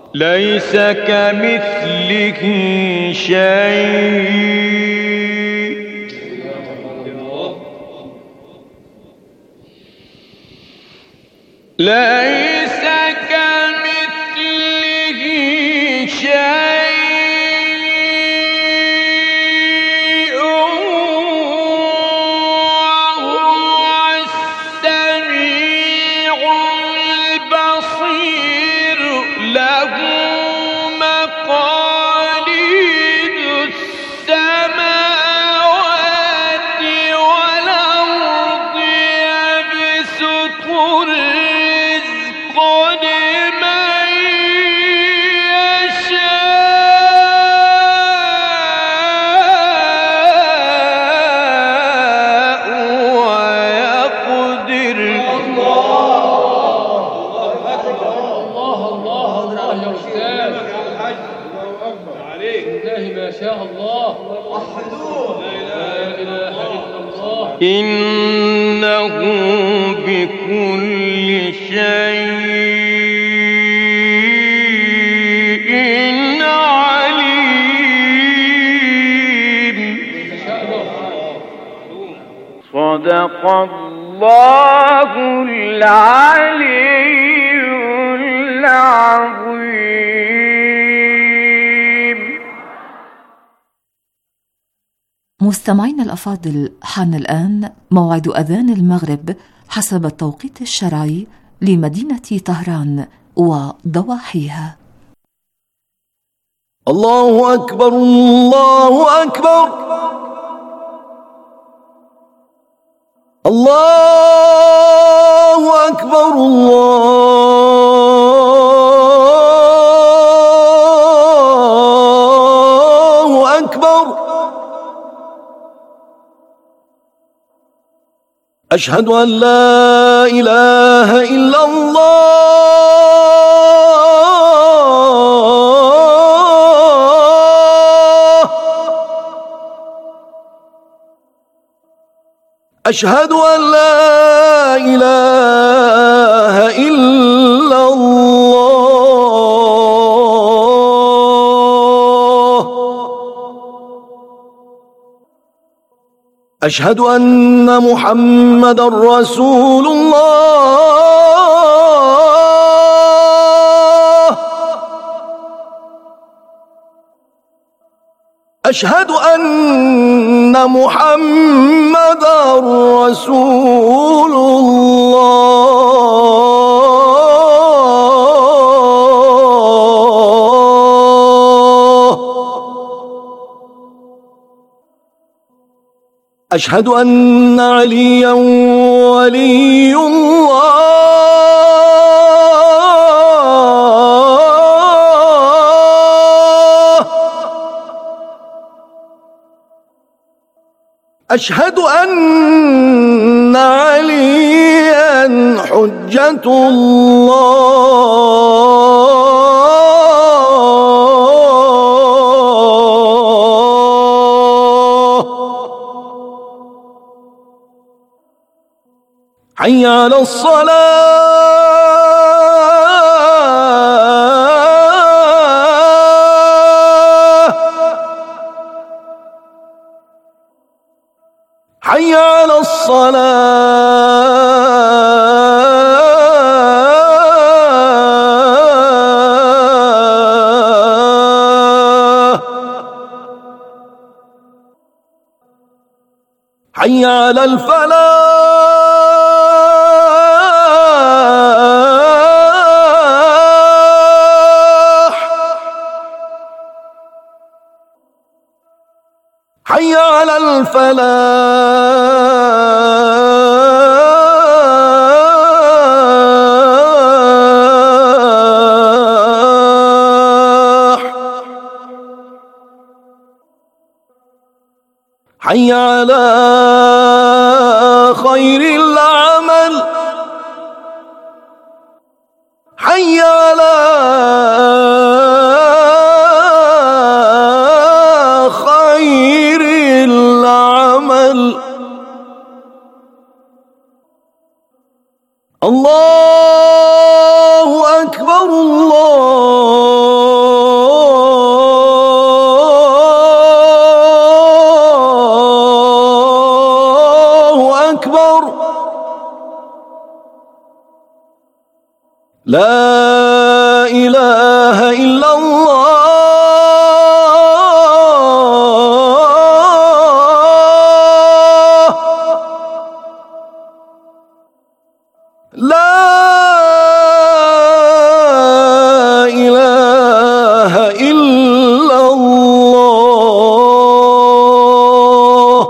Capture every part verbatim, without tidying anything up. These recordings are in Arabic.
ليس كمثله شيء ليس كمثله شيء وهو السميع البصير له مقاليد السماوات والأرض يبسط الرزق لمن يشاء ويقدر. الله الله الله يا أستاذ الله ما شاء الله وحدوه لا إله إلا الله إنه بكل شيء عليم. صدق الله العلي العظيم. مستمعين الأفاضل، حان الآن موعد أذان المغرب حسب التوقيت الشرعي لمدينة طهران وضواحيها. الله أكبر الله أكبر الله أكبر الله أكبر. أشهد أن لا إله إلا الله. أشهد أن لا إله إلا الله. أشهد أن محمد رسول الله. أشهد أن محمد رسول الله. أشهد أن عليا ولي الله. أشهد أن عليا حجة الله. حي على الصلاة. حي على الصلاة. حي على الفلاح. حي على الفلاح. حي على خير العمل. حي على خير العمل. الله أكبر الله لا إله إلا الله لا إله إلا الله.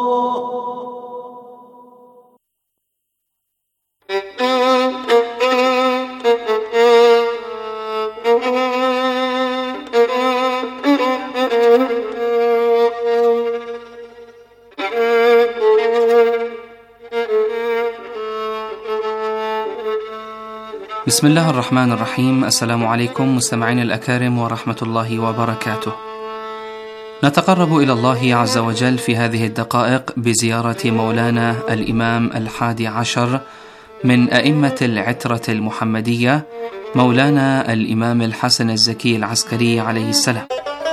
بسم الله الرحمن الرحيم. السلام عليكم مستمعين الأكارم ورحمة الله وبركاته. نتقرب إلى الله عز وجل في هذه الدقائق بزيارة مولانا الإمام الحادي عشر من أئمة العترة المحمدية، مولانا الإمام الحسن الزكي العسكري عليه السلام.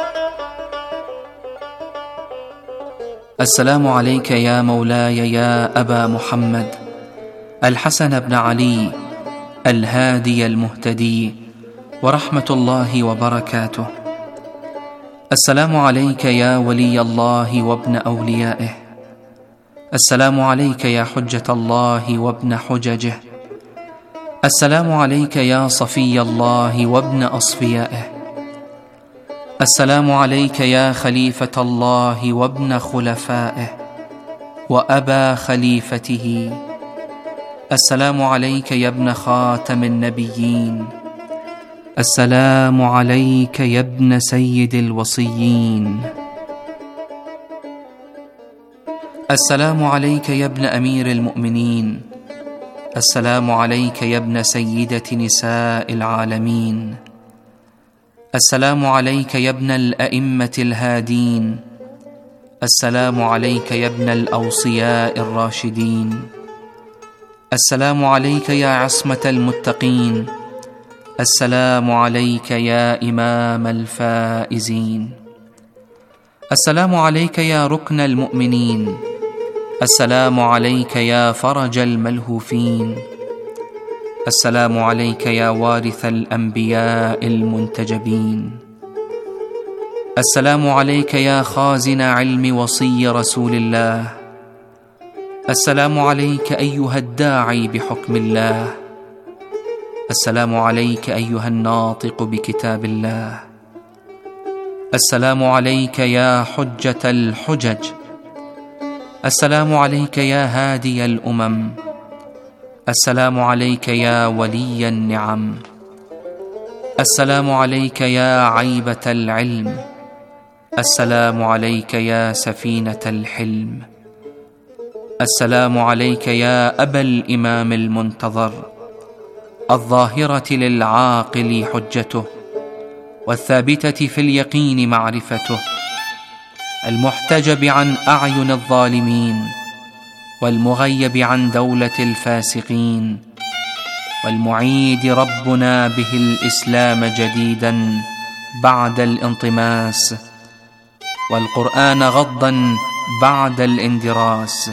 السلام عليك يا مولاي يا أبا محمد الحسن بن علي الهادي المهتدي، ورحمة الله وبركاته. السلام عليك يا ولي الله وابن أوليائه. السلام عليك يا حجة الله وابن حججه. السلام عليك يا صفي الله وابن أصفيائه. السلام عليك يا خليفة الله وابن خلفائه وأبا خليفته. السلام عليك يا ابن خاتم النبيين. السلام عليك يا ابن سيد الوصيين. السلام عليك يا ابن أمير المؤمنين. السلام عليك يا ابن سيدة نساء العالمين. السلام عليك يا ابن الأئمة الهادين. السلام عليك يا ابن الأوصياء الراشدين. السلام عليك يا عصمة المتقين. السلام عليك يا إمام الفائزين. السلام عليك يا ركن المؤمنين. السلام عليك يا فرج الملهوفين. السلام عليك يا وارث الأنبياء المنتجبين. السلام عليك يا خازن علم وصي رسول الله. السلام عليك أيها الداعي بحكم الله. السلام عليك أيها الناطق بكتاب الله. السلام عليك يا حجة الحجج. السلام عليك يا هادي الأمم. السلام عليك يا ولي النعم. السلام عليك يا عيبة العلم. السلام عليك يا سفينة الحلم. السلام عليك يا أبا الإمام المنتظر، الظاهرة للعاقل حجته، والثابتة في اليقين معرفته، المحتجب عن أعين الظالمين، والمغيب عن دولة الفاسقين، والمعيد ربنا به الإسلام جديدا بعد الانطماس، والقرآن غضا بعد الاندراس.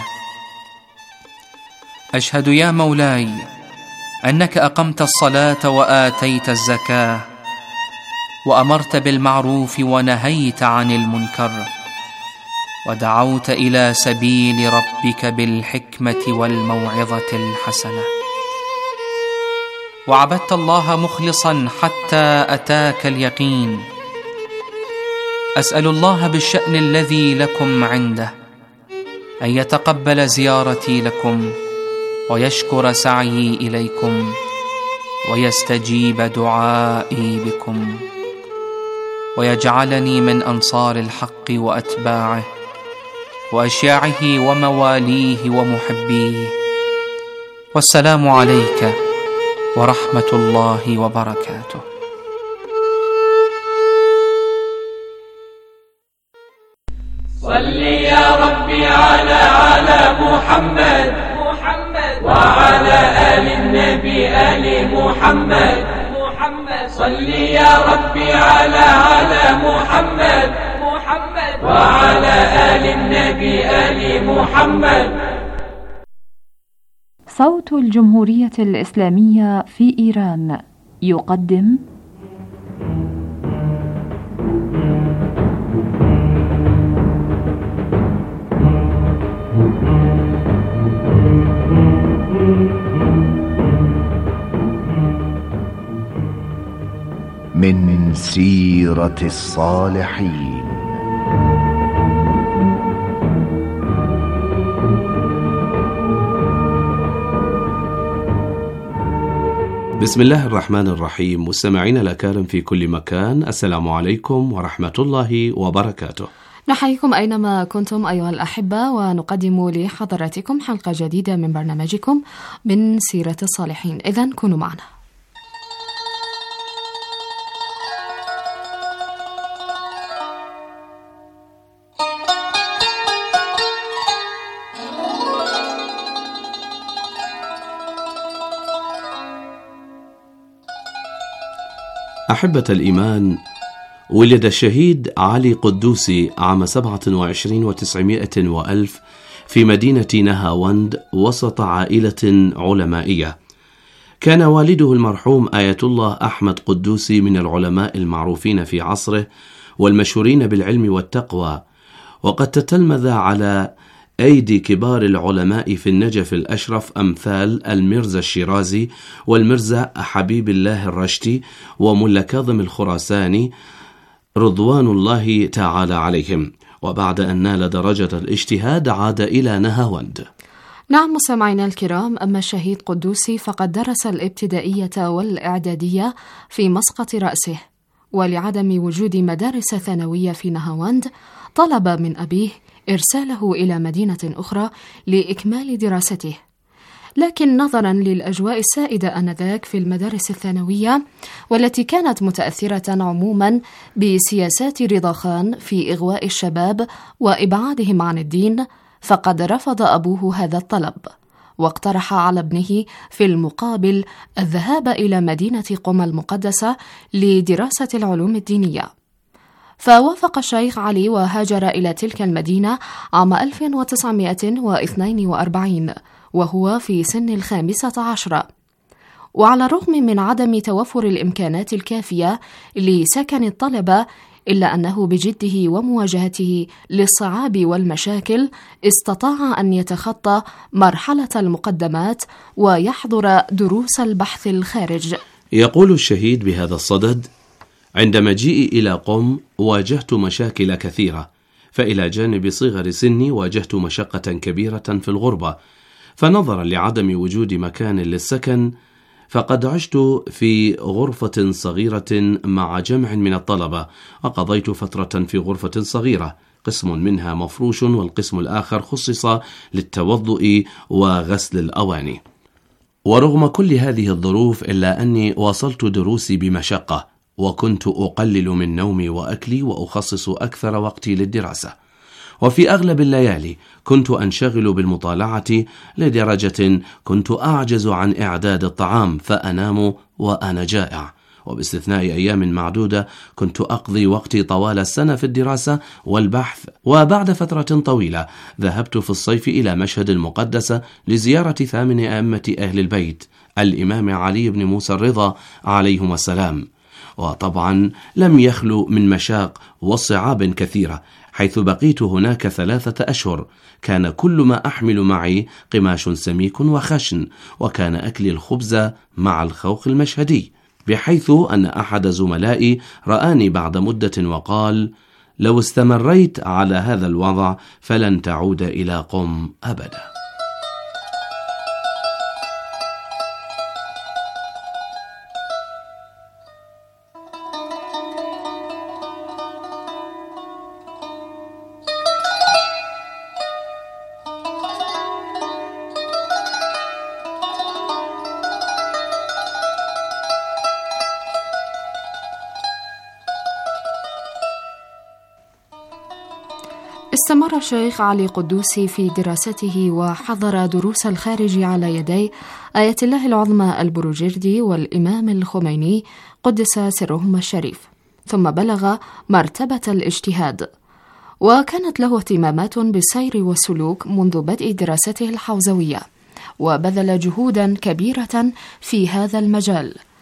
أشهد يا مولاي أنك أقمت الصلاة وآتيت الزكاة، وأمرت بالمعروف ونهيت عن المنكر، ودعوت إلى سبيل ربك بالحكمة والموعظة الحسنة، وعبدت الله مخلصا حتى أتاك اليقين. أسأل الله بالشأن الذي لكم عنده أن يتقبل زيارتي لكم، ويشكر سعيي إليكم، ويستجيب دعائي بكم، ويجعلني من أنصار الحق وأتباعه وأشياعه ومواليه ومحبيه. والسلام عليك ورحمة الله وبركاته. صل يا ربي على على محمد وعلى آل النبي آل محمد. صل يا ربي على على محمد وعلى آل النبي آل محمد. صوت الجمهورية الإسلامية في إيران يقدم من سيرة الصالحين. بسم الله الرحمن الرحيم. مستمعين الأكارم في كل مكان، السلام عليكم ورحمة الله وبركاته. نحييكم أينما كنتم أيها الأحبة، ونقدم لحضراتكم حلقة جديدة من برنامجكم من سيرة الصالحين. إذن كونوا معنا. أحبة الإيمان، ولد الشهيد علي قدوسي عام سبعة وعشرين وتسعمائة وألف في مدينة نهاوند وسط عائلة علمائية. كان والده المرحوم آية الله أحمد قدوسي من العلماء المعروفين في عصره والمشهورين بالعلم والتقوى، وقد تتلمذ على أيدي كبار العلماء في النجف الأشرف أمثال المرزا الشيرازي والمرزا حبيب الله الرشتي وملا كاظم الخراساني رضوان الله تعالى عليهم. وبعد أن نال درجة الاجتهاد عاد إلى نهاوند. نعم مستمعينا الكرام، أما الشهيد قدوسي فقد درس الابتدائية والإعدادية في مسقط رأسه، ولعدم وجود مدارس ثانوية في نهاوند طلب من أبيه إرساله إلى مدينة أخرى لإكمال دراسته. لكن نظرا للأجواء السائدة آنذاك في المدارس الثانوية، والتي كانت متأثرة عموما بسياسات رضا خان في إغواء الشباب وإبعادهم عن الدين، فقد رفض أبوه هذا الطلب، واقترح على ابنه في المقابل الذهاب إلى مدينة قم المقدسة لدراسة العلوم الدينية. فوافق الشيخ علي وهاجر إلى تلك المدينة عام ألف وتسعمائة واثنين وأربعين وهو في سن الخامسة عشرة. وعلى الرغم من عدم توفر الإمكانات الكافية لسكن الطلبة، إلا أنه بجده ومواجهته للصعاب والمشاكل استطاع أن يتخطى مرحلة المقدمات ويحضر دروس البحث الخارج. يقول الشهيد بهذا الصدد: عند مجيئي إلى قم واجهت مشاكل كثيرة، فإلى جانب صغر سني واجهت مشقة كبيرة في الغربة، فنظرا لعدم وجود مكان للسكن فقد عشت في غرفة صغيرة مع جمع من الطلبة، وقضيت فترة في غرفة صغيرة قسم منها مفروش والقسم الآخر خصص للتوضؤ وغسل الأواني. ورغم كل هذه الظروف إلا أني واصلت دروسي بمشقة، وكنت أقلل من نومي وأكلي وأخصص أكثر وقتي للدراسة، وفي أغلب الليالي كنت أنشغل بالمطالعة لدرجة كنت أعجز عن إعداد الطعام فأنام وأنا جائع، وباستثناء أيام معدودة كنت أقضي وقتي طوال السنة في الدراسة والبحث. وبعد فترة طويلة ذهبت في الصيف إلى مشهد المقدسة لزيارة ثامن أئمة أهل البيت الإمام علي بن موسى الرضا عليهما السلام، وطبعا لم يخلو من مشاق وصعاب كثيرة، حيث بقيت هناك ثلاثة أشهر. كان كل ما أحمل معي قماش سميك وخشن، وكان أكلي الخبز مع الخوخ المشهدي، بحيث أن أحد زملائي رآني بعد مدة وقال: لو استمريت على هذا الوضع فلن تعود إلى قم أبدا. استمر الشيخ علي قدوسي في دراسته وحضر دروس الخارج على يدي آية الله العظمى البروجردي والإمام الخميني قدس سرهما الشريف، ثم بلغ مرتبة الاجتهاد، وكانت له اهتمامات بالسير والسلوك منذ بدء دراسته الحوزوية، وبذل جهودا كبيرة في هذا المجال.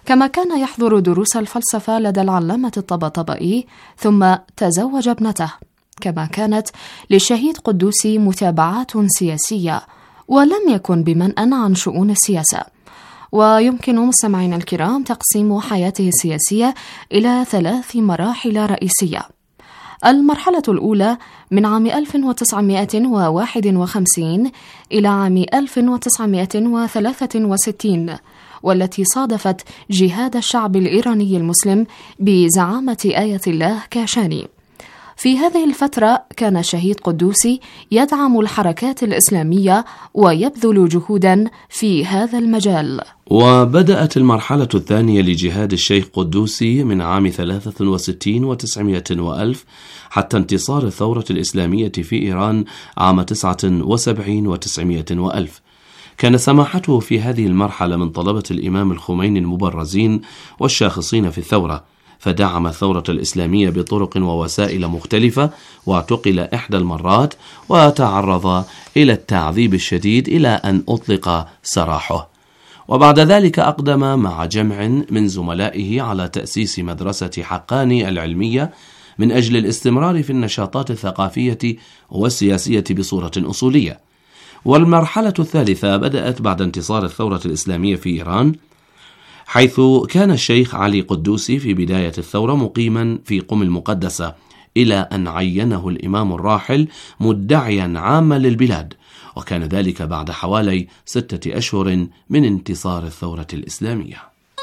كما كان يحضر دروس الفلسفة لدى العلامة الطباطبائي، ثم تزوج ابنته. كما كانت للشهيد قدوسي متابعات سياسية، ولم يكن بمنأى عن شؤون السياسة. ويمكن مستمعينا الكرام تقسيم حياته السياسية إلى ثلاث مراحل رئيسية. المرحلة الأولى من عام ألف وتسعمائة وواحد وخمسين إلى عام ألف وتسعمائة وثلاثة وستين، والتي صادفت جهاد الشعب الإيراني المسلم بزعامة آية الله كاشاني. في هذه الفترة كان الشهيد قدوسي يدعم الحركات الإسلامية ويبذل جهودا في هذا المجال. وبدأت المرحلة الثانية لجهاد الشيخ قدوسي من عام ثلاثة وستين وتسعمائة وألف حتى انتصار الثورة الإسلامية في إيران عام تسعة وسبعين وتسعمائة وألف. كان سماحته في هذه المرحلة من طلبة الإمام الخميني المبرزين والشاخصين في الثورة، فدعم الثورة الإسلامية بطرق ووسائل مختلفة، واعتقل إحدى المرات وتعرض إلى التعذيب الشديد إلى أن أطلق سراحه. وبعد ذلك أقدم مع جمع من زملائه على تأسيس مدرسة حقاني العلمية من أجل الاستمرار في النشاطات الثقافية والسياسية بصورة أصولية. والمرحلة الثالثة بدأت بعد انتصار الثورة الإسلامية في إيران، حيث كان الشيخ علي قدوسي في بداية الثورة مقيما في قم المقدسة، إلى أن عينه الإمام الراحل مدعيا عاما للبلاد، وكان ذلك بعد حوالي ستة أشهر من انتصار الثورة الإسلامية.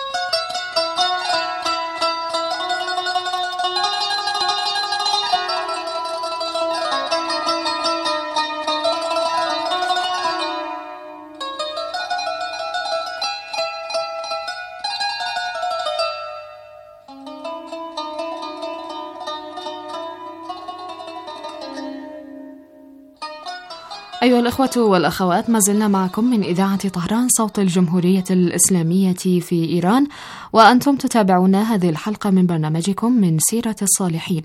أيها الأخوة والأخوات، ما زلنا معكم من إذاعة طهران صوت الجمهورية الإسلامية في إيران، وأنتم تتابعون هذه الحلقة من برنامجكم من سيرة الصالحين.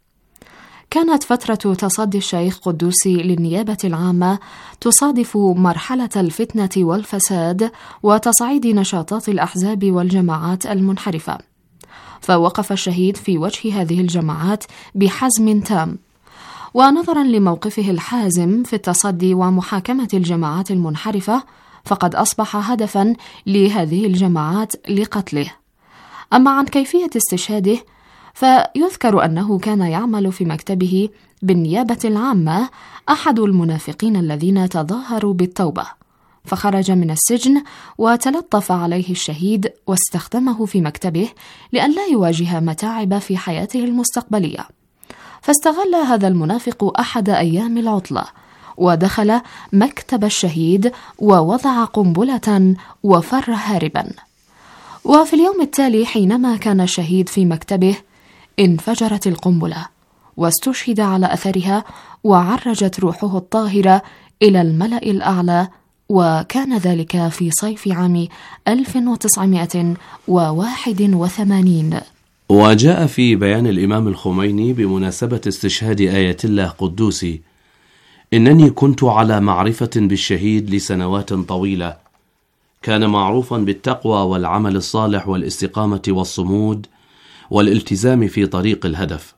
كانت فترة تصدي الشيخ قدوسي للنيابة العامة تصادف مرحلة الفتنة والفساد وتصعيد نشاطات الأحزاب والجماعات المنحرفة، فوقف الشهيد في وجه هذه الجماعات بحزم تام. ونظرا لموقفه الحازم في التصدي ومحاكمة الجماعات المنحرفة، فقد أصبح هدفا لهذه الجماعات لقتله. أما عن كيفية استشهاده، فيذكر أنه كان يعمل في مكتبه بالنيابة العامة أحد المنافقين الذين تظاهروا بالتوبة، فخرج من السجن وتلطف عليه الشهيد واستخدمه في مكتبه لأن لا يواجه متاعب في حياته المستقبلية. فاستغل هذا المنافق أحد أيام العطلة ودخل مكتب الشهيد ووضع قنبلة وفر هاربا. وفي اليوم التالي حينما كان الشهيد في مكتبه انفجرت القنبلة واستشهد على أثرها، وعرجت روحه الطاهرة إلى الملأ الأعلى، وكان ذلك في صيف عام ألف وتسعمائة وواحد وثمانين. وجاء في بيان الإمام الخميني بمناسبة استشهاد آية الله قدوسي: إنني كنت على معرفة بالشهيد لسنوات طويلة، كان معروفا بالتقوى والعمل الصالح والاستقامة والصمود والالتزام في طريق الهدف،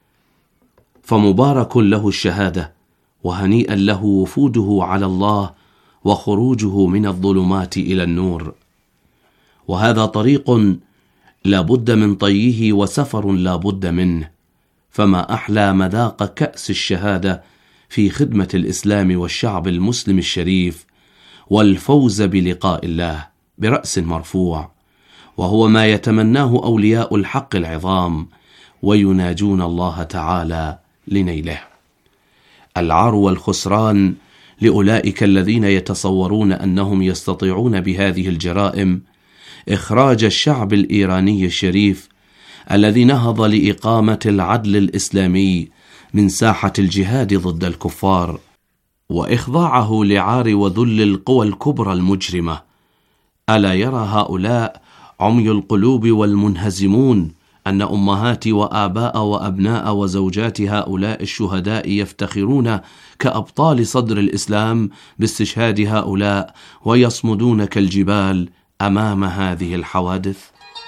فمبارك له الشهادة، وهنيئا له وفوده على الله وخروجه من الظلمات إلى النور. وهذا طريق لا بد من طيه وسفر لا بد منه، فما أحلى مذاق كأس الشهادة في خدمة الإسلام والشعب المسلم الشريف، والفوز بلقاء الله برأس مرفوع، وهو ما يتمناه أولياء الحق العظام ويناجون الله تعالى لنيله. العار والخسران لأولئك الذين يتصورون أنهم يستطيعون بهذه الجرائم إخراج الشعب الإيراني الشريف الذي نهض لإقامة العدل الإسلامي من ساحة الجهاد ضد الكفار، وإخضاعه لعار وذل القوى الكبرى المجرمة. ألا يرى هؤلاء عمي القلوب والمنهزمون أن أمهات وآباء وأبناء وزوجات هؤلاء الشهداء يفتخرون كأبطال صدر الإسلام باستشهاد هؤلاء، ويصمدون كالجبال أمام هذه الحوادث؟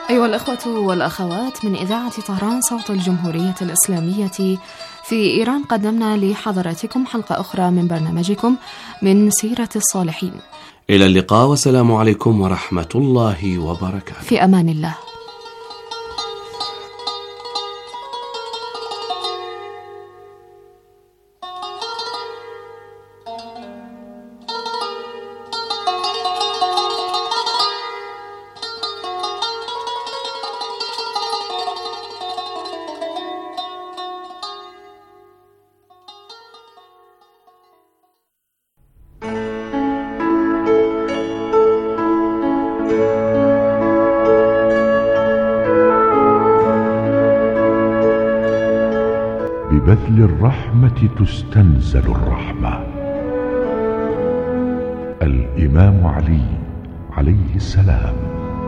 أيها الأخوة والأخوات، من إذاعة طهران صوت الجمهورية الإسلامية في إيران، قدمنا لحضراتكم حلقة أخرى من برنامجكم من سيرة الصالحين. إلى اللقاء والسلام عليكم ورحمة الله وبركاته. في أمان الله. ببذل الرحمة تستنزل الرحمة. الإمام علي عليه السلام.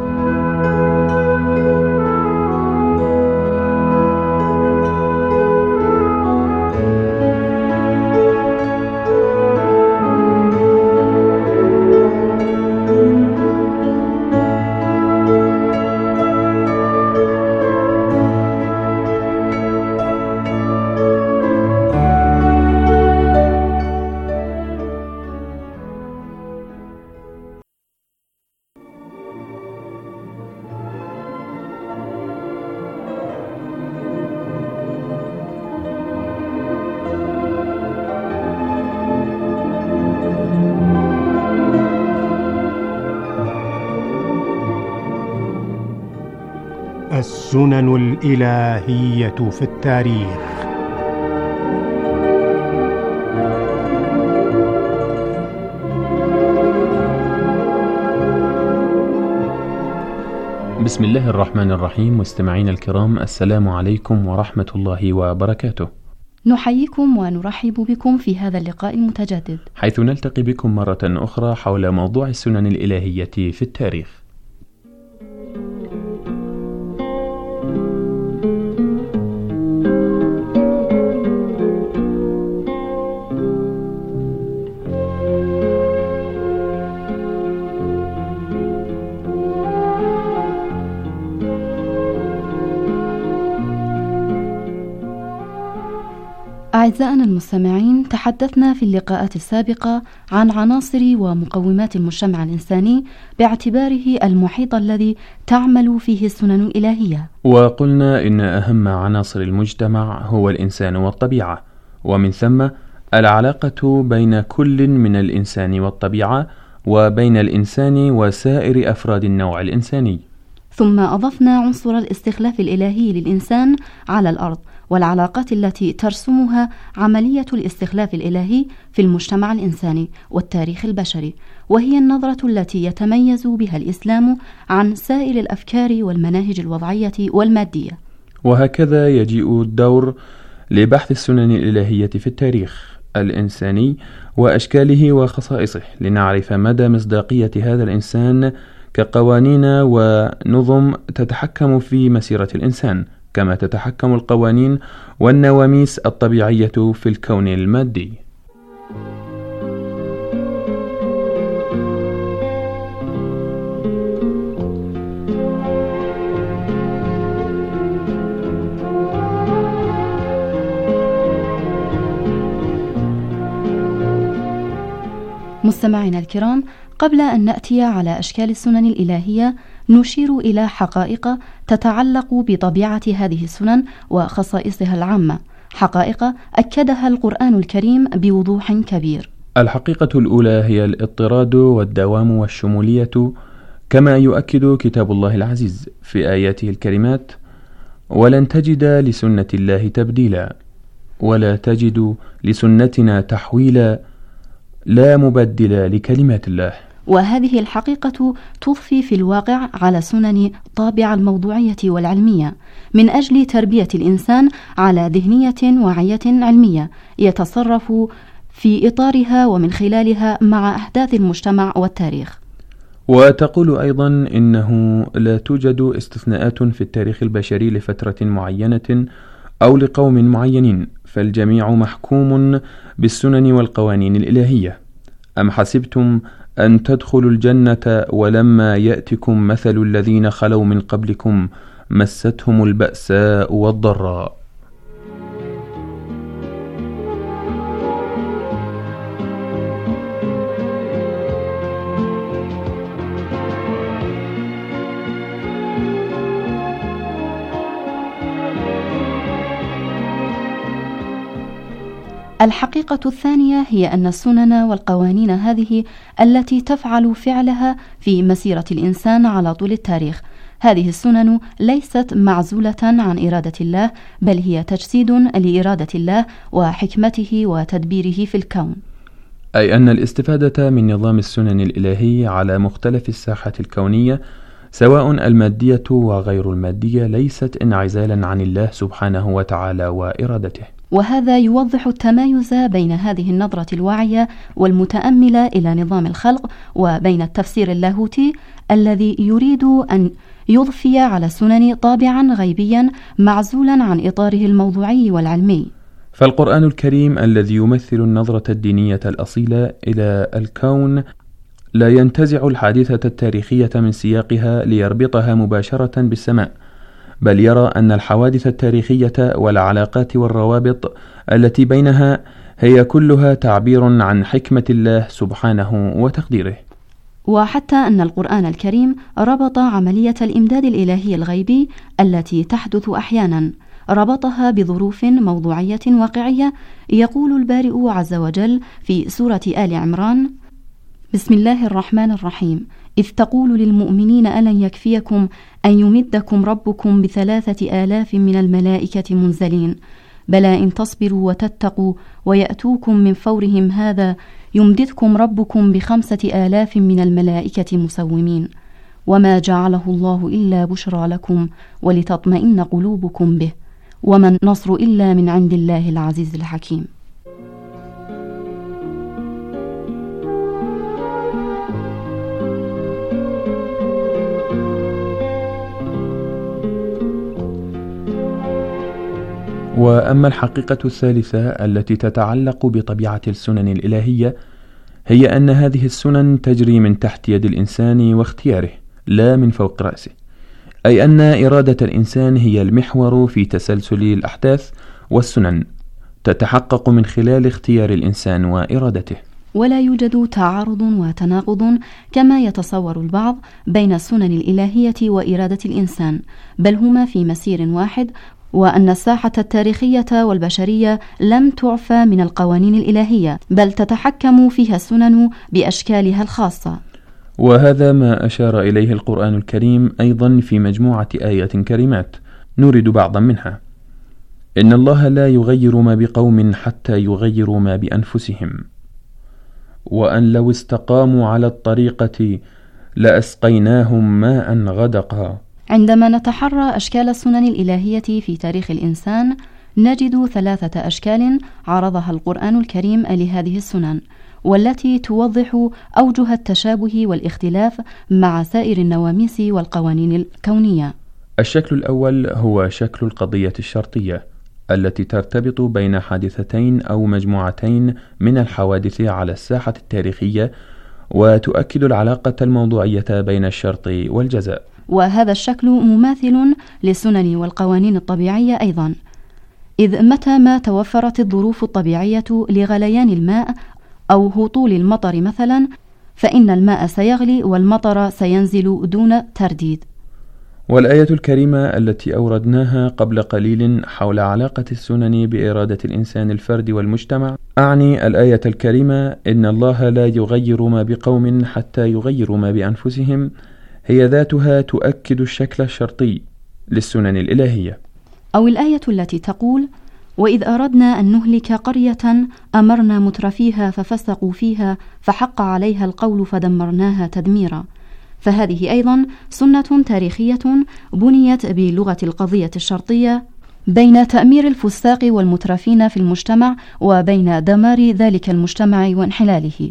السنن الإلهية في التاريخ. بسم الله الرحمن الرحيم. مستمعين الكرام، السلام عليكم ورحمة الله وبركاته. نحييكم ونرحب بكم في هذا اللقاء المتجدد، حيث نلتقي بكم مرة أخرى حول موضوع السنن الإلهية في التاريخ. أعزائنا المستمعين، تحدثنا في اللقاءات السابقة عن عناصر ومقومات المجتمع الإنساني باعتباره المحيط الذي تعمل فيه السنن الإلهية، وقلنا إن أهم عناصر المجتمع هو الإنسان والطبيعة، ومن ثم العلاقة بين كل من الإنسان والطبيعة وبين الإنسان وسائر أفراد النوع الإنساني. ثم أضفنا عنصر الاستخلاف الإلهي للإنسان على الأرض، والعلاقات التي ترسمها عملية الاستخلاف الإلهي في المجتمع الإنساني والتاريخ البشري، وهي النظرة التي يتميز بها الإسلام عن سائر الأفكار والمناهج الوضعية والمادية. وهكذا يجيء الدور لبحث السنن الإلهية في التاريخ الإنساني وأشكاله وخصائصه، لنعرف مدى مصداقية هذا الإنسان كقوانين ونظم تتحكم في مسيرة الإنسان، كما تتحكم القوانين والنواميس الطبيعية في الكون المادي. مستمعينا الكرام، قبل أن نأتي على أشكال السنن الإلهية نشير إلى حقائق تتعلق بطبيعة هذه السنن وخصائصها العامة، حقائق أكدها القرآن الكريم بوضوح كبير. الحقيقة الأولى هي الاضطراد والدوام والشمولية، كما يؤكد كتاب الله العزيز في آياته الكريمات: ولن تجد لسنة الله تبديلا ولا تجد لسنتنا تحويلا لا مبدل لكلمات الله. وهذه الحقيقة تضفي في الواقع على سنن طابع الموضوعية والعلمية من أجل تربية الإنسان على ذهنية واعية علمية يتصرف في إطارها ومن خلالها مع أحداث المجتمع والتاريخ. وتقول أيضا إنه لا توجد استثناءات في التاريخ البشري لفترة معينة أو لقوم معينين، فالجميع محكوم بالسنن والقوانين الإلهية. أم حسبتم أن تدخلوا الجنة ولما يأتكم مثل الذين خلوا من قبلكم مستهم البأساء والضراء. الحقيقة الثانية هي أن السنن والقوانين هذه التي تفعل فعلها في مسيرة الإنسان على طول التاريخ، هذه السنن ليست معزولة عن إرادة الله، بل هي تجسيد لإرادة الله وحكمته وتدبيره في الكون. أي أن الاستفادة من نظام السنن الإلهي على مختلف الساحات الكونية سواء المادية وغير المادية ليست انعزالا عن الله سبحانه وتعالى وإرادته. وهذا يوضح التمايز بين هذه النظرة الواعية والمتأملة إلى نظام الخلق وبين التفسير اللاهوتي الذي يريد أن يضفي على السنن طابعا غيبيا معزولا عن إطاره الموضوعي والعلمي. فالقرآن الكريم الذي يمثل النظرة الدينية الأصيلة إلى الكون لا ينتزع الحادثة التاريخية من سياقها ليربطها مباشرة بالسماء، بل يرى أن الحوادث التاريخية والعلاقات والروابط التي بينها هي كلها تعبير عن حكمة الله سبحانه وتقديره. وحتى أن القرآن الكريم ربط عملية الإمداد الإلهي الغيبي التي تحدث أحيانا، ربطها بظروف موضوعية واقعية. يقول البارئ عز وجل في سورة آل عمران: بسم الله الرحمن الرحيم، إذ تقول للمؤمنين ألن يكفيكم أن يمدكم ربكم بثلاثة آلاف من الملائكة منزلين، بلى إن تصبروا وتتقوا ويأتوكم من فورهم هذا يمددكم ربكم بخمسة آلاف من الملائكة مسومين، وما جعله الله إلا بشرى لكم ولتطمئن قلوبكم به، وما النصر إلا من عند الله العزيز الحكيم. وأما الحقيقة الثالثة التي تتعلق بطبيعة السنن الإلهية هي أن هذه السنن تجري من تحت يد الإنسان واختياره لا من فوق رأسه، أي أن إرادة الإنسان هي المحور في تسلسل الأحداث، والسنن تتحقق من خلال اختيار الإنسان وإرادته. ولا يوجد تعارض وتناقض كما يتصور البعض بين السنن الإلهية وإرادة الإنسان، بل هما في مسير واحد، وأن الساحة التاريخية والبشرية لم تعفى من القوانين الإلهية، بل تتحكم فيها السنن بأشكالها الخاصة. وهذا ما أشار إليه القرآن الكريم أيضا في مجموعة آيات كريمات، نورد بعضا منها: إن الله لا يغير ما بقوم حتى يغيروا ما بأنفسهم، وأن لو استقاموا على الطريقة لأسقيناهم ماء غدقا. عندما نتحرى أشكال السنن الإلهية في تاريخ الإنسان نجد ثلاثة أشكال عرضها القرآن الكريم لهذه السنن، والتي توضح أوجه التشابه والاختلاف مع سائر النواميس والقوانين الكونية. الشكل الأول هو شكل القضية الشرطية التي ترتبط بين حادثتين أو مجموعتين من الحوادث على الساحة التاريخية، وتؤكد العلاقة الموضوعية بين الشرط والجزاء. وهذا الشكل مماثل للسنن والقوانين الطبيعية أيضا، إذ متى ما توفرت الظروف الطبيعية لغليان الماء أو هطول المطر مثلا، فإن الماء سيغلي والمطر سينزل دون ترديد. والآية الكريمة التي أوردناها قبل قليل حول علاقة السنن بإرادة الإنسان الفردي والمجتمع، أعني الآية الكريمة إن الله لا يغير ما بقوم حتى يغيروا ما بأنفسهم، هي ذاتها تؤكد الشكل الشرطي للسنن الإلهية. أو الآية التي تقول: وإذ أردنا أن نهلك قرية أمرنا مترفيها ففسقوا فيها فحق عليها القول فدمرناها تدميرا. فهذه أيضا سنة تاريخية بنيت بلغة القضية الشرطية بين تأمير الفساق والمترفين في المجتمع وبين دمار ذلك المجتمع وانحلاله.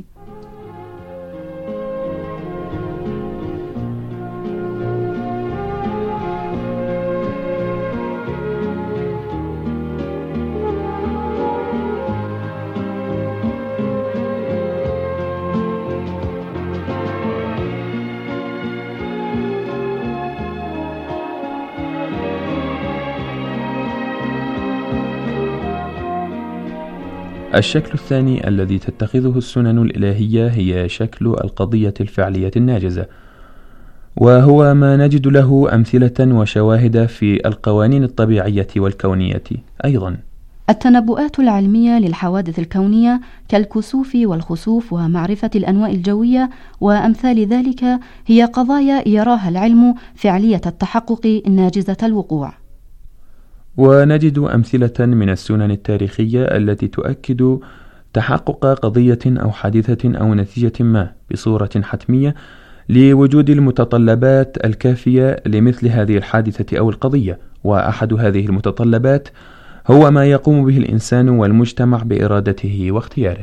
الشكل الثاني الذي تتخذه السنن الإلهية هي شكل القضية الفعلية الناجزة، وهو ما نجد له أمثلة وشواهد في القوانين الطبيعية والكونية أيضا. التنبؤات العلمية للحوادث الكونية كالكسوف والخسوف ومعرفة الأنواء الجوية وأمثال ذلك هي قضايا يراها العلم فعلية التحقق ناجزة الوقوع. ونجد أمثلة من السنن التاريخية التي تؤكد تحقق قضية أو حادثة أو نتيجة ما بصورة حتمية لوجود المتطلبات الكافية لمثل هذه الحادثة أو القضية، وأحد هذه المتطلبات هو ما يقوم به الإنسان والمجتمع بإرادته واختياره.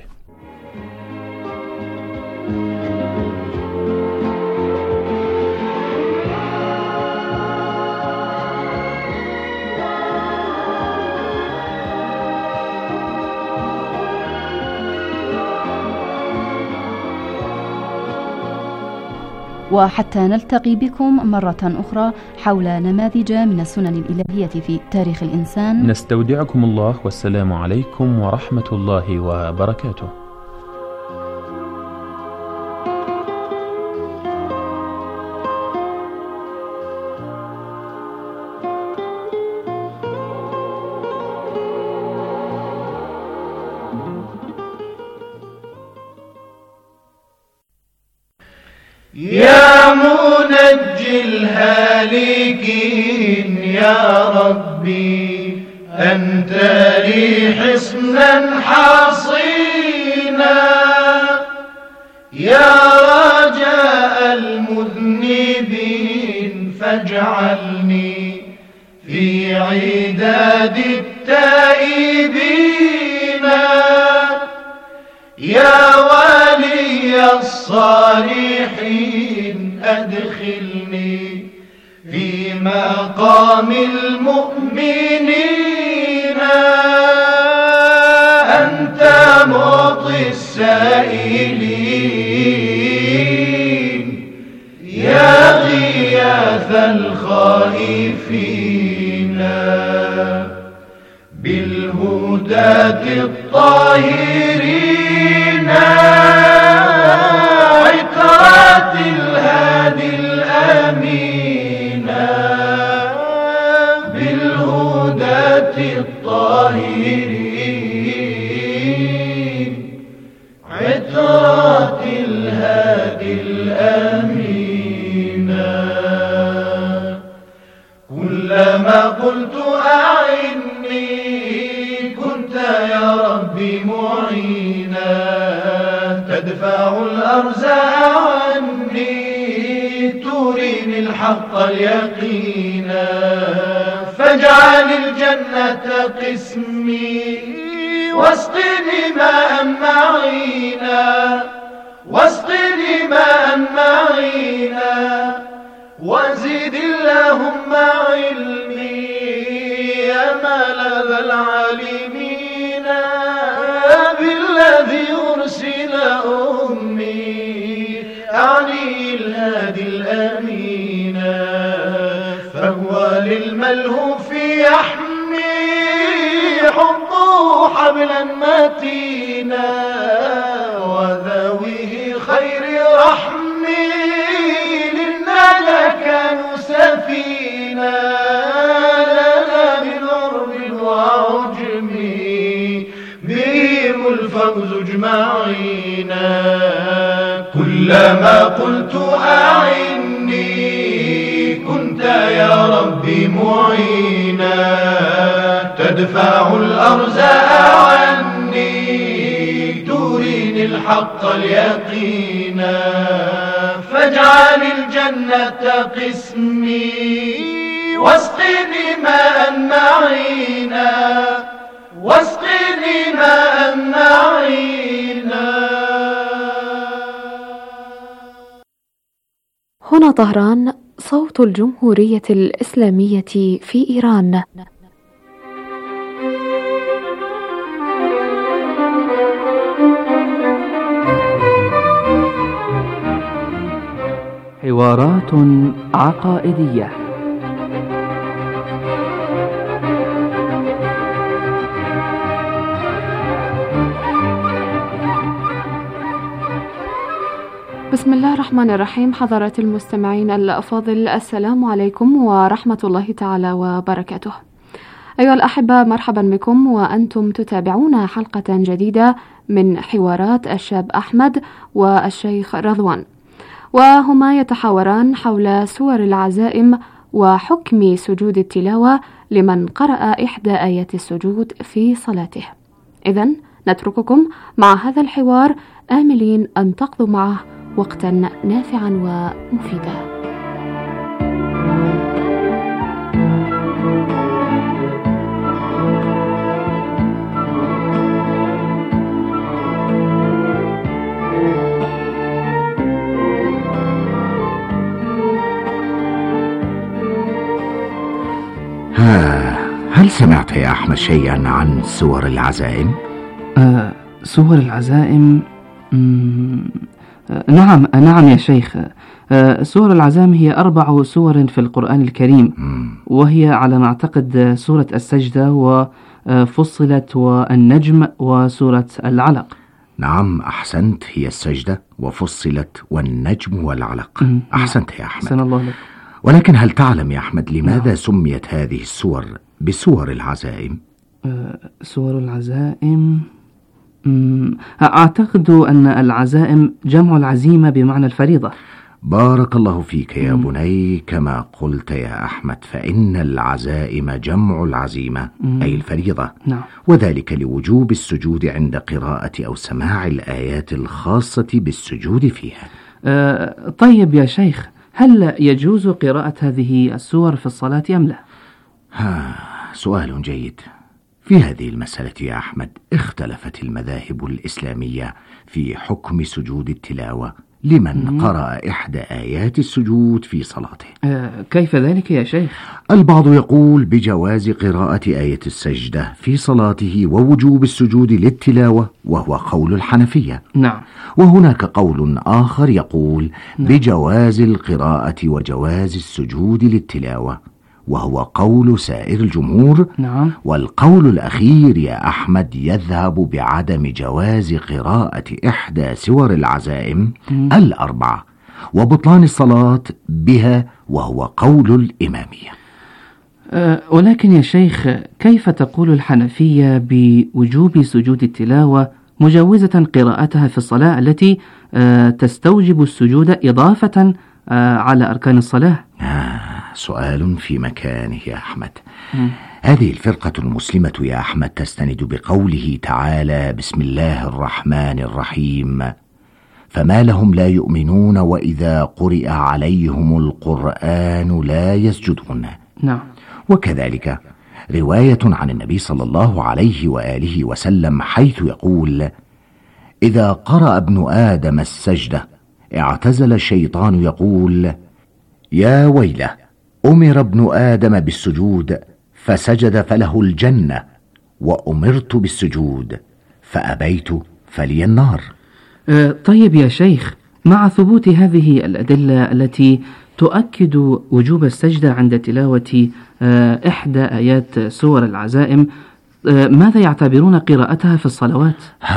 وحتى نلتقي بكم مرة أخرى حول نماذج من السنن الإلهية في تاريخ الإنسان، نستودعكم الله والسلام عليكم ورحمة الله وبركاته. يا منجي الهالكين يا ربي أنت لي حصنا حصينا، يا رجاء المذنبين فاجعلني في عداد التائبين، يا ولي الصالحين أدخلني في مقام المؤمنين، أنت معطي السائلين يا غياث الخائفين، بالهداة الطاهرين عترات الهادي الأمين، بالهداة الطاهرين عترات الهادي الأمين. كلما قلت أعني كنت يا ربي معينا، تدفع الأرزاق عني تريني الحق اليقينا، فاجعل الجنة قسمي واسقني ماء معينا، واسقني ماء معينا، وزد اللهم علمي يا ملذ العالمين، بالذي أرسل أمي أعني الهادي الأمين، فهو للملهوف يحمي حبه حبلا متينا، وذويه خير رحمي لك سفينة لنا بضرب وعجم بهم الفوز اجمعين. كلما قلت أعني كنت يا ربي معينا، تدفع الأرزاق عني تريني الحق اليقينا، فاجعل الجنة قسمي واسقني ماء معينا، واسقني ماء معينا. هنا طهران، صوت الجمهورية الإسلامية في إيران. حوارات عقائدية. بسم الله الرحمن الرحيم. حضرات المستمعين الأفاضل، السلام عليكم ورحمة الله تعالى وبركاته. أيها الأحبة، مرحبا بكم وأنتم تتابعون حلقة جديدة من حوارات الشاب أحمد والشيخ رضوان، وهما يتحاوران حول سور العزائم وحكم سجود التلاوة لمن قرأ إحدى آيات السجود في صلاته. إذن نترككم مع هذا الحوار آملين أن تقضوا معه وقتا نافعا ومفيدا. ها، هل سمعت يا أحمد شيئا عن سور العزائم؟ آه، سور العزائم؟ آه، نعم نعم يا شيخ. آه، سور العزائم هي أربع سور في القرآن الكريم، وهي على ما أعتقد سورة السجدة وفصلت والنجم وسورة العلق. نعم أحسنت، هي السجدة وفصلت والنجم والعلق. أحسنت يا أحمد. أحسن الله لك. ولكن هل تعلم يا أحمد لماذا نعم. سميت هذه السور بسور العزائم؟ آه، سور العزائم، أعتقد أن العزائم جمع العزيمة بمعنى الفريضة. بارك الله فيك يا مم. بني، كما قلت يا أحمد، فإن العزائم جمع العزيمة مم. أي الفريضة. نعم. وذلك لوجوب السجود عند قراءة أو سماع الآيات الخاصة بالسجود فيها. أه طيب يا شيخ، هل يجوز قراءة هذه السور في الصلاة أم لا؟ ها، سؤال جيد. في هذه المسألة يا أحمد اختلفت المذاهب الإسلامية في حكم سجود التلاوة لمن مم. قرأ إحدى آيات السجود في صلاته. أه كيف ذلك يا شيخ؟ البعض يقول بجواز قراءة آية السجدة في صلاته ووجوب السجود للتلاوة، وهو قول الحنفية. نعم. وهناك قول آخر يقول نعم. بجواز القراءة وجواز السجود للتلاوة، وهو قول سائر الجمهور. نعم. والقول الأخير يا أحمد يذهب بعدم جواز قراءة إحدى سور العزائم م. الأربعة وبطلان الصلاة بها، وهو قول الإمامية. أه ولكن يا شيخ، كيف تقول الحنفية بوجوب سجود التلاوة مجوزة قراءتها في الصلاة التي أه تستوجب السجود إضافة أه على أركان الصلاة؟ آه سؤال في مكانه يا أحمد. م. هذه الفرقة المسلمة يا أحمد تستند بقوله تعالى: بسم الله الرحمن الرحيم، فما لهم لا يؤمنون وإذا قرئ عليهم القرآن لا يسجدون. نعم. وكذلك رواية عن النبي صلى الله عليه وآله وسلم حيث يقول: إذا قرأ ابن آدم السجدة اعتزل الشيطان يقول: يا ويله، أمر ابن آدم بالسجود فسجد فله الجنة، وأمرت بالسجود فأبيت فلي النار. أه طيب يا شيخ، مع ثبوت هذه الأدلة التي تؤكد وجوب السجدة عند تلاوة أه إحدى آيات سور العزائم، أه ماذا يعتبرون قراءتها في الصلوات؟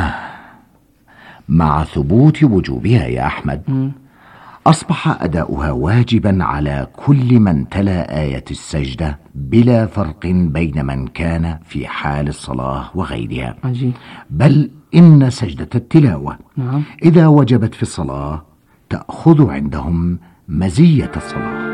مع ثبوت وجوبها يا أحمد م. أصبح أداؤها واجبا على كل من تلا آية السجدة بلا فرق بين من كان في حال الصلاة وغيرها. عجيب. بل إن سجدة التلاوة نعم. إذا وجبت في الصلاة تأخذ عندهم مزية الصلاة.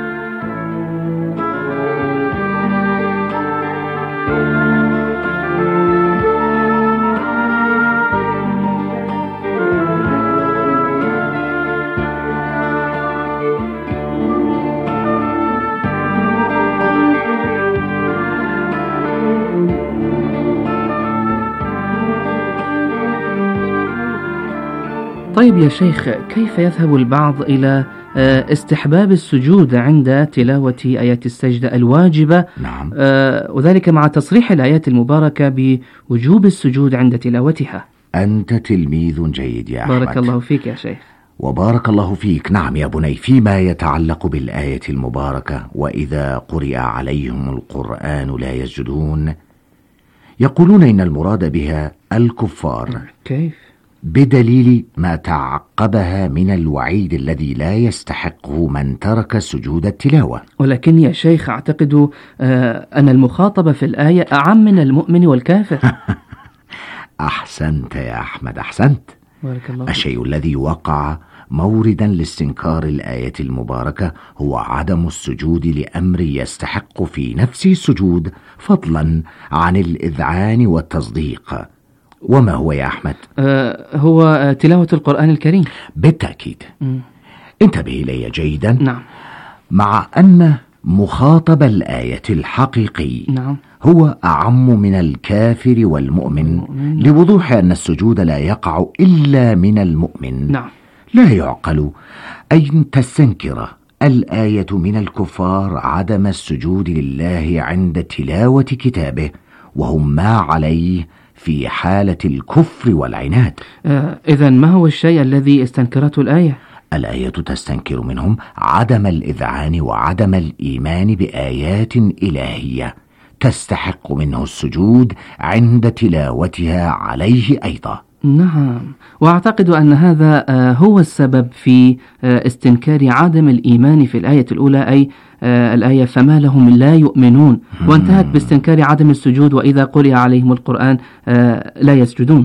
طيب يا شيخ، كيف يذهب البعض إلى استحباب السجود عند تلاوة آيات السجدة الواجبة؟ نعم. وذلك مع تصريح الآيات المباركة بوجوب السجود عند تلاوتها. أنت تلميذ جيد يا أحمد. بارك الله فيك يا شيخ. وبارك الله فيك. نعم يا بني، فيما يتعلق بالآية المباركة: وإذا قرئ عليهم القرآن لا يسجدون، يقولون إن المراد بها الكفار. كيف؟ بدليل ما تعقبها من الوعيد الذي لا يستحقه من ترك سجود التلاوة. ولكن يا شيخ أعتقد آه أن المخاطب في الآية أعم من المؤمن والكافر. أحسنت يا أحمد، أحسنت. بارك الله. الشيء الذي وقع موردا لاستنكار الآية المباركة هو عدم السجود لأمر يستحق في نفسه السجود، فضلا عن الإذعان والتصديق. وما هو يا أحمد؟ آه هو تلاوة القرآن الكريم. بالتأكيد. م. انتبه إلي جيدا. نعم. مع أن مخاطب الآية الحقيقي نعم. هو أعم من الكافر والمؤمن، المؤمن. لوضوح أن السجود لا يقع إلا من المؤمن. نعم. لا يعقل أن تستنكر الآية من الكفار عدم السجود لله عند تلاوة كتابه وهم ما عليه في حالة الكفر والعناد. آه إذن ما هو الشيء الذي استنكرته الآية؟ الآية تستنكر منهم عدم الإذعان وعدم الإيمان بآيات إلهية تستحق منه السجود عند تلاوتها عليه أيضا. نعم، وأعتقد أن هذا هو السبب في استنكار عدم الإيمان في الآية الأولى، أي الآية فما لهم لا يؤمنون، وانتهت باستنكار عدم السجود وإذا قرئ عليهم القرآن لا يسجدون.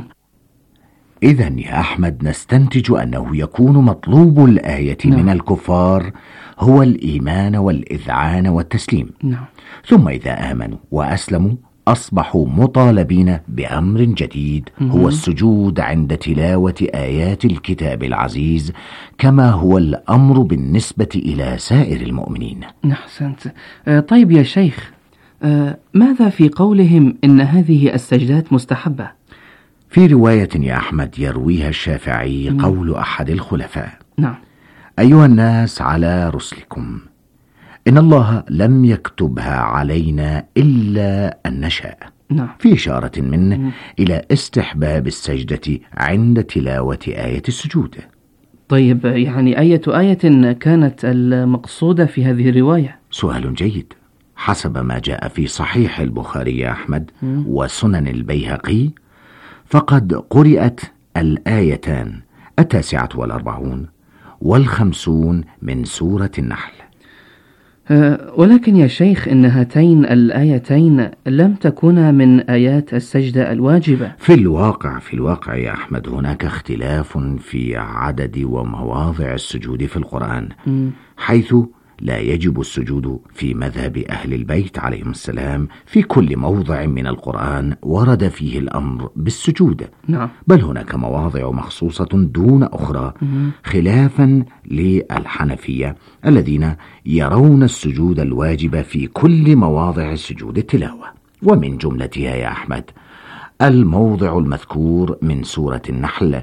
إذن يا أحمد نستنتج أنه يكون مطلوب الآية نعم. من الكفار هو الإيمان والإذعان والتسليم. نعم. ثم إذا آمنوا وأسلموا أصبحوا مطالبين بأمر جديد هو السجود عند تلاوة آيات الكتاب العزيز، كما هو الأمر بالنسبة إلى سائر المؤمنين. أحسنت. طيب يا شيخ، ماذا في قولهم إن هذه السجدات مستحبة؟ في رواية يا أحمد يرويها الشافعي قول أحد الخلفاء: نعم. أيها الناس على رسلكم، إن الله لم يكتبها علينا إلا أن نشاء. نعم. في إشارة منه مم. إلى استحباب السجدة عند تلاوة آية السجود. طيب يعني أية آية كانت المقصودة في هذه الرواية؟ سؤال جيد. حسب ما جاء في صحيح البخاري يا أحمد مم. وسنن البيهقي، فقد قرأت الآيتان التاسعة والأربعون والخمسون من سورة النحل. أه ولكن يا شيخ إن هاتين الآيتين لم تكونا من آيات السجدة الواجبة. في الواقع في الواقع يا أحمد هناك اختلاف في عدد ومواضع السجود في القرآن، م. حيث لا يجب السجود في مذهب أهل البيت عليهم السلام في كل موضع من القرآن ورد فيه الأمر بالسجود. نعم. بل هناك مواضع مخصوصة دون أخرى، خلافا للحنفية الذين يرون السجود الواجب في كل مواضع السجود التلاوة، ومن جملتها يا أحمد الموضع المذكور من سورة النحل،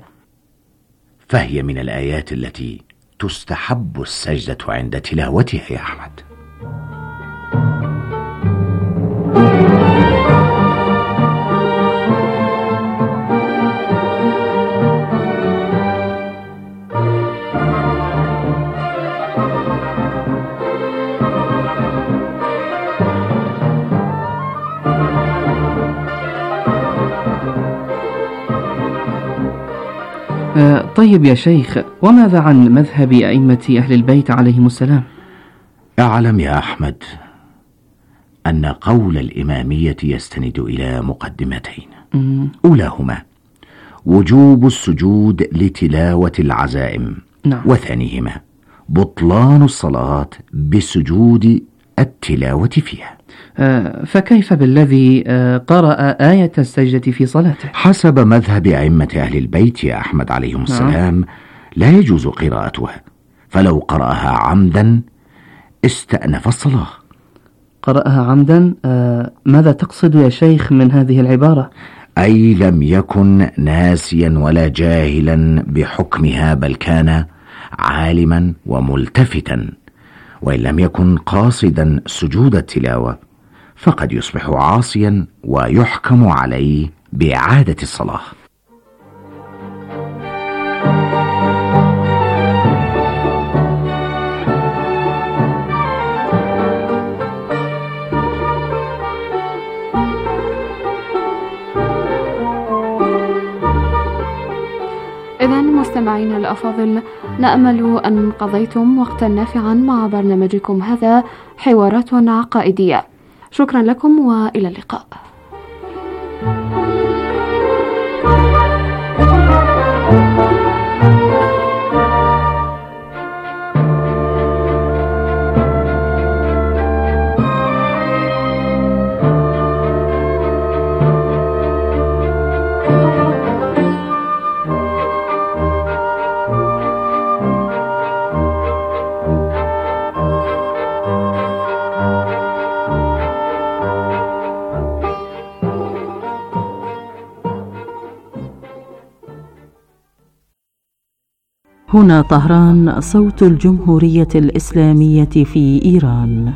فهي من الآيات التي تستحب السجدة عند تلاوتها يا أحمد. طيب يا شيخ، وماذا عن مذهب أئمة أهل البيت عليهم السلام؟ اعلم يا أحمد أن قول الإمامية يستند إلى مقدمتين. م- أولاهما وجوب السجود لتلاوة العزائم. نعم. وثانيهما بطلان الصلاة بسجود التلاوة فيها. آه فكيف بالذي آه قرأ آية السجدة في صلاته؟ حسب مذهب أئمة أهل البيت يا أحمد عليهم السلام نعم. لا يجوز قراءتها، فلو قرأها عمدا استأنف الصلاة. قرأها عمدا؟ آه ماذا تقصد يا شيخ من هذه العبارة؟ أي لم يكن ناسيا ولا جاهلا بحكمها، بل كان عالما وملتفتا، وإن لم يكن قاصدا سجود التلاوة فقد يصبح عاصيا ويحكم عليه بإعادة الصلاة. مستمعينا الأفاضل، نأمل أن قضيتم وقتا نافعا مع برنامجكم هذا حوارات عقائدية. شكرا لكم وإلى اللقاء. هنا طهران، صوت الجمهورية الإسلامية في إيران.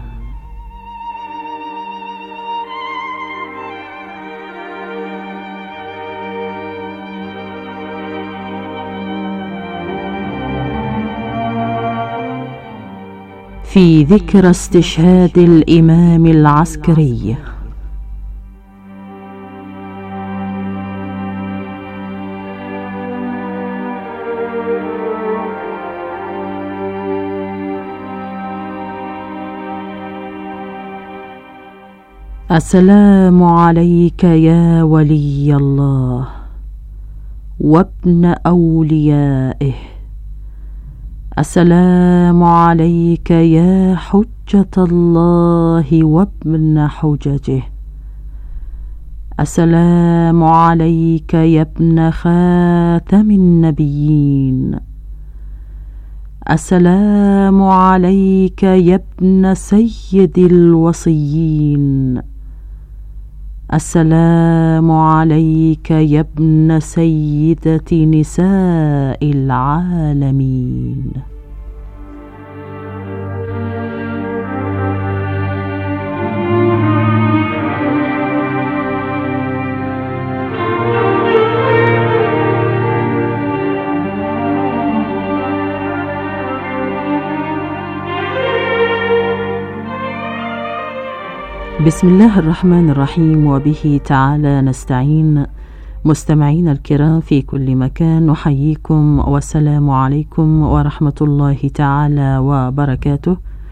في ذكرى استشهاد الإمام العسكري. السلام عليك يا ولي الله وابن أوليائه، السلام عليك يا حجة الله وابن حججه، السلام عليك يا ابن خاتم النبيين، السلام عليك يا ابن سيد الوصيين، السلام عليك يا ابن سيدة نساء العالمين. بسم الله الرحمن الرحيم، وبه تعالى نستعين. مستمعين الكرام في كل مكان، نحييكم والسلام عليكم ورحمة الله تعالى وبركاته،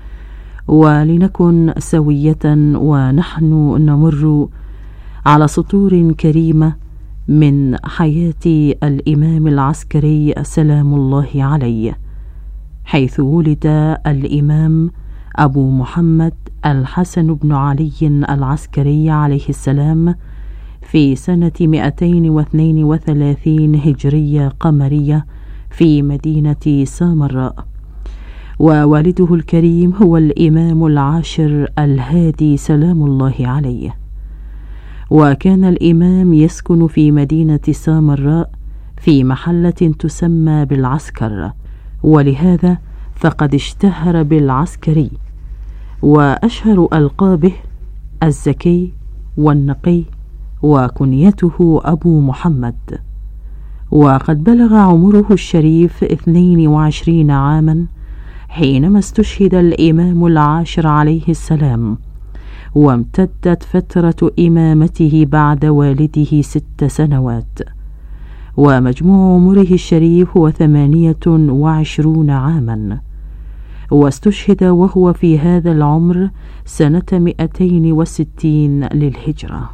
ولنكن سوية ونحن نمر على سطور كريمة من حياة الإمام العسكري سلام الله عليه، حيث ولد الإمام أبو محمد الحسن بن علي العسكري عليه السلام في سنة مئتين واثنين وثلاثين هجرية قمرية في مدينة سامراء، ووالده الكريم هو الإمام العاشر الهادي سلام الله عليه. وكان الإمام يسكن في مدينة سامراء في محلة تسمى بالعسكر، ولهذا فقد اشتهر بالعسكري، وأشهر ألقابه الزكي والنقي، وكنيته أبو محمد. وقد بلغ عمره الشريف اثنين وعشرين عاما حينما استشهد الإمام العاشر عليه السلام، وامتدت فترة إمامته بعد والده ست سنوات، ومجموع عمره الشريف هو ثمانية وعشرون عاما، واستشهد وهو في هذا العمر سنة مئتين وستين للهجرة.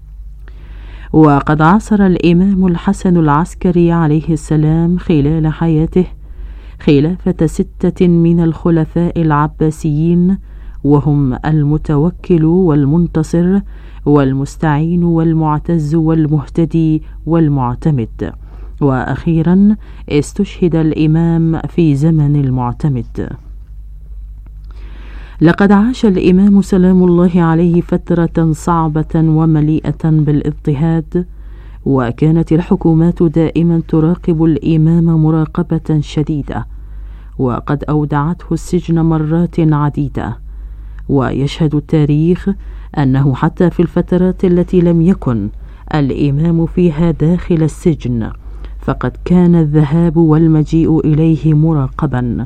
وقد عاصر الإمام الحسن العسكري عليه السلام خلال حياته خلافة ستة من الخلفاء العباسيين، وهم المتوكل والمنتصر والمستعين والمعتز والمهتدي والمعتمد، وأخيرا استشهد الإمام في زمن المعتمد. لقد عاش الإمام سلام الله عليه فترة صعبة ومليئة بالاضطهاد، وكانت الحكومات دائما تراقب الإمام مراقبة شديدة، وقد أودعته السجن مرات عديدة. ويشهد التاريخ أنه حتى في الفترات التي لم يكن الإمام فيها داخل السجن فقد كان الذهاب والمجيء إليه مراقبا.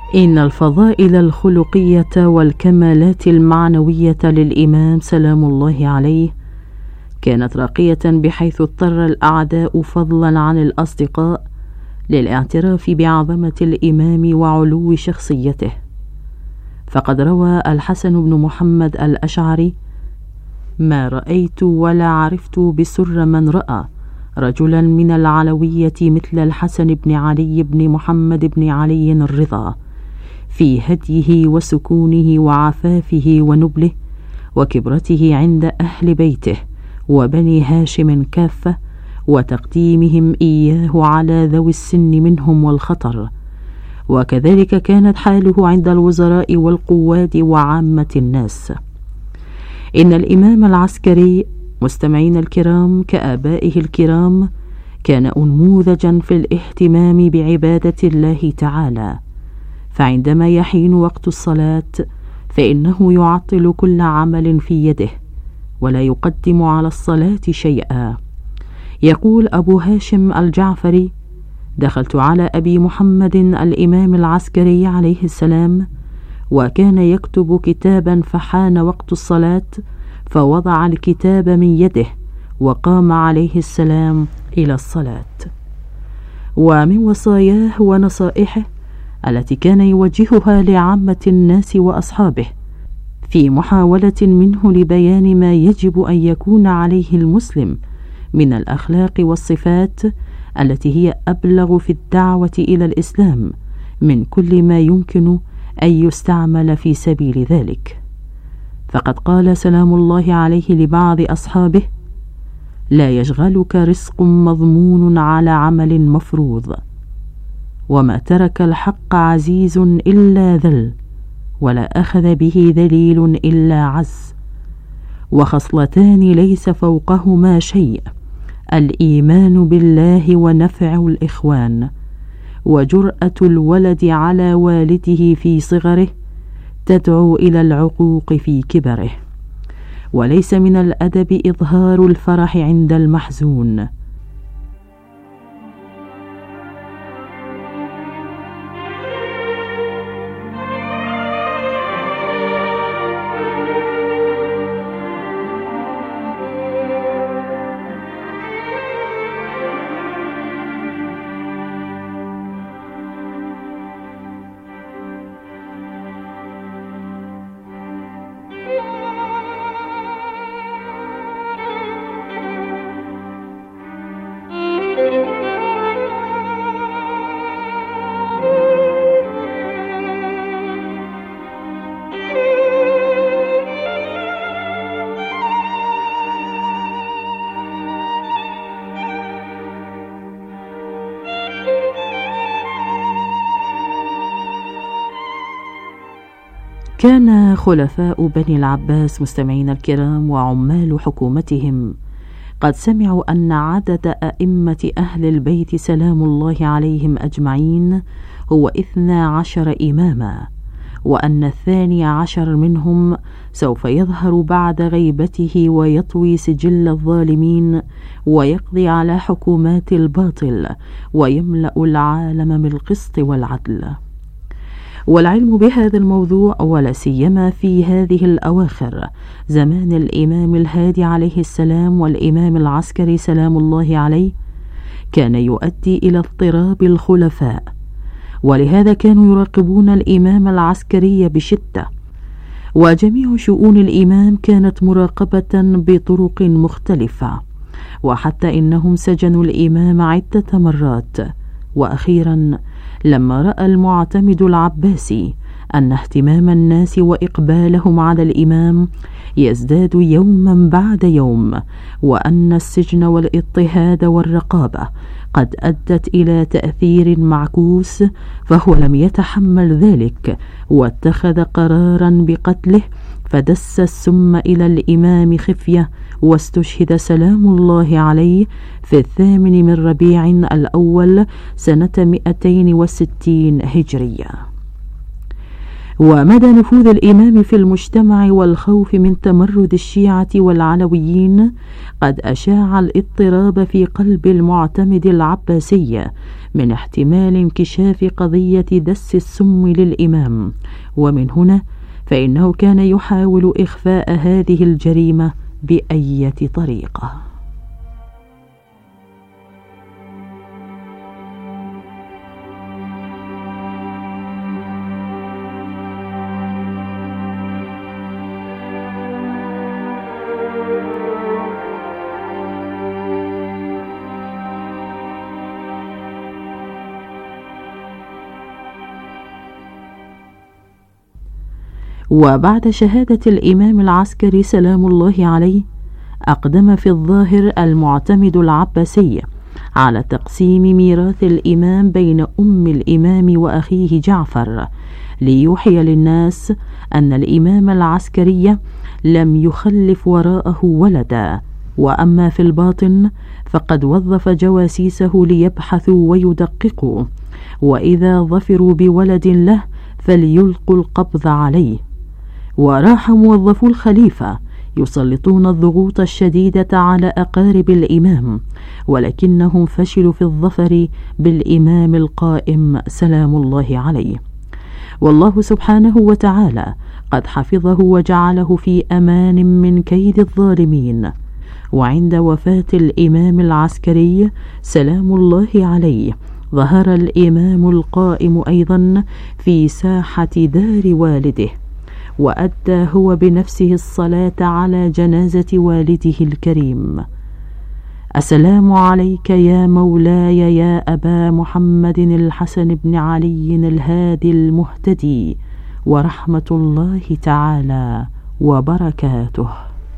إن الفضائل الخلقية والكمالات المعنوية للإمام سلام الله عليه كانت راقية بحيث اضطر الأعداء فضلا عن الأصدقاء للاعتراف بعظمة الإمام وعلو شخصيته. فقد روى الحسن بن محمد الأشعري: ما رأيت ولا عرفت بسر من رأى رجلا من العلوية مثل الحسن بن علي بن محمد بن علي الرضا في هديه وسكونه وعفافه ونبله وكبرته عند أهل بيته وبني هاشم كافة وتقديمهم إياه على ذوي السن منهم والخطر. وكذلك كانت حاله عند الوزراء والقواد وعامة الناس. إن الإمام العسكري مستمعين الكرام كآبائه الكرام كان أنموذجا في الاهتمام بعبادة الله تعالى، فعندما يحين وقت الصلاة فإنه يعطل كل عمل في يده ولا يقدم على الصلاة شيئا. يقول أبو هاشم الجعفري: دخلت على أبي محمد الإمام العسكري عليه السلام وكان يكتب كتابا، فحان وقت الصلاة فوضع الكتاب من يده وقام عليه السلام إلى الصلاة. ومن وصاياه ونصائحه التي كان يوجهها لعامة الناس وأصحابه في محاولة منه لبيان ما يجب أن يكون عليه المسلم من الأخلاق والصفات التي هي أبلغ في الدعوة إلى الإسلام من كل ما يمكن أن يستعمل في سبيل ذلك. فقد قال سلام الله عليه لبعض أصحابه: لا يشغلك رزق مضمون على عمل مفروض، وما ترك الحق عزيز إلا ذل، ولا أخذ به ذليل إلا عز، وخصلتان ليس فوقهما شيء: الإيمان بالله ونفع الإخوان، وجرأة الولد على والده في صغره تدعو إلى العقوق في كبره. وليس من الأدب إظهار الفرح عند المحزون. كان خلفاء بني العباس مستمعين الكرام وعمال حكومتهم قد سمعوا أن عدد أئمة أهل البيت سلام الله عليهم أجمعين هو اثنا عشر إماما، وأن الثاني عشر منهم سوف يظهر بعد غيبته ويطوي سجل الظالمين ويقضي على حكومات الباطل ويملأ العالم بالقسط والعدل. والعلم بهذا الموضوع ولا سيما في هذه الأواخر زمان الإمام الهادي عليه السلام والإمام العسكري سلام الله عليه كان يؤدي إلى اضطراب الخلفاء، ولهذا كانوا يراقبون الإمام العسكري بشدة، وجميع شؤون الإمام كانت مراقبة بطرق مختلفة، وحتى إنهم سجنوا الإمام عدة مرات. وأخيرا لما رأى المعتمد العباسي أن اهتمام الناس وإقبالهم على الإمام يزداد يوما بعد يوم، وأن السجن والاضطهاد والرقابة قد أدت إلى تأثير معكوس، فهو لم يتحمل ذلك واتخذ قرارا بقتله، فدس السم إلى الإمام خفية، واستشهد سلام الله عليه في الثامن من ربيع الأول سنة مئتين وستين هجرية. ومدى نفوذ الإمام في المجتمع والخوف من تمرد الشيعة والعلويين قد أشاع الاضطراب في قلب المعتمد العباسي من احتمال انكشاف قضية دس السم للإمام، ومن هنا فإنه كان يحاول إخفاء هذه الجريمة بأية طريقة. وبعد شهادة الإمام العسكري سلام الله عليه، أقدم في الظاهر المعتمد العباسي على تقسيم ميراث الإمام بين أم الإمام وأخيه جعفر، ليوحي للناس أن الإمام العسكري لم يخلف وراءه ولدا، وأما في الباطن فقد وظف جواسيسه ليبحثوا ويدققوا، وإذا ظفروا بولد له فليلقوا القبض عليه. وراح موظفو الخليفة يسلطون الضغوط الشديدة على أقارب الإمام، ولكنهم فشلوا في الظفر بالإمام القائم سلام الله عليه. والله سبحانه وتعالى قد حفظه وجعله في أمان من كيد الظالمين. وعند وفاة الإمام العسكري سلام الله عليه ظهر الإمام القائم أيضا في ساحة دار والده، وأدى هو بنفسه الصلاة على جنازة والده الكريم. السلام عليك يا مولاي يا أبا محمد الحسن بن علي الهادي المهتدي، ورحمة الله تعالى وبركاته.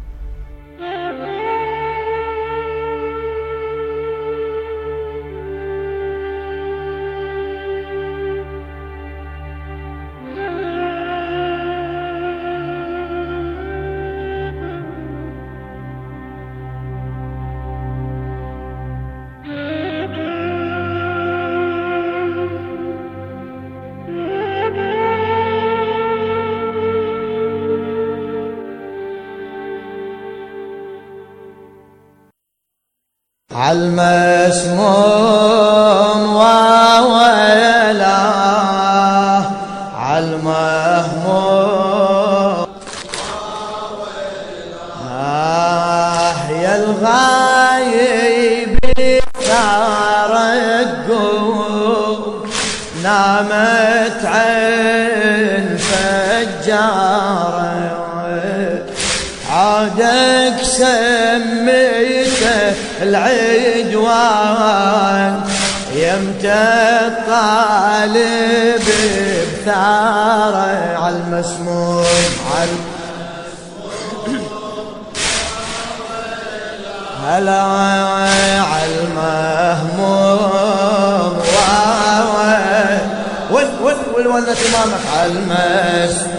عالمسموم وويلاه عالمهموم آه يا الغايب ثار القوم نامت عين فجارة عادك سميته العدوان يمتى الطالب بثاره عالمسموم هلا عالمهموم وين وين وين ولت امامك عالمسموم